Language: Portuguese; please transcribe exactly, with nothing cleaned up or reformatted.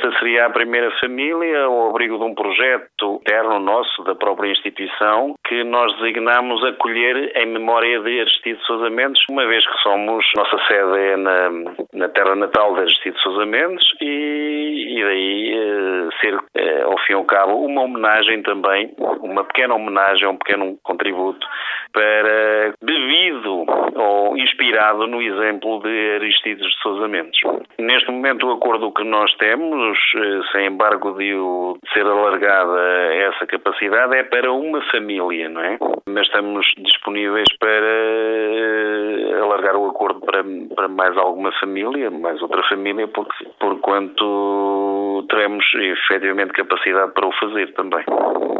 essa seria a primeira família, ao abrigo de um projeto interno nosso, da própria instituição, que nós designamos acolher em memória de Aristides Sousa Mendes, uma vez que somos, nossa sede é na, na terra natal de Aristides Sousa Mendes e, e daí eh, ser, eh, ao fim e ao cabo, uma homenagem também, uma pequena homenagem, um pequeno contributo para, devido ou inspirado no exemplo de Aristides de Sousa Mendes. Neste momento, o acordo que nós temos, sem embargo de ser alargada essa capacidade, é para uma família, não é? Mas estamos disponíveis para alargar o acordo para, para mais alguma família, mais outra família, porque, por quanto teremos efetivamente capacidade para o fazer também.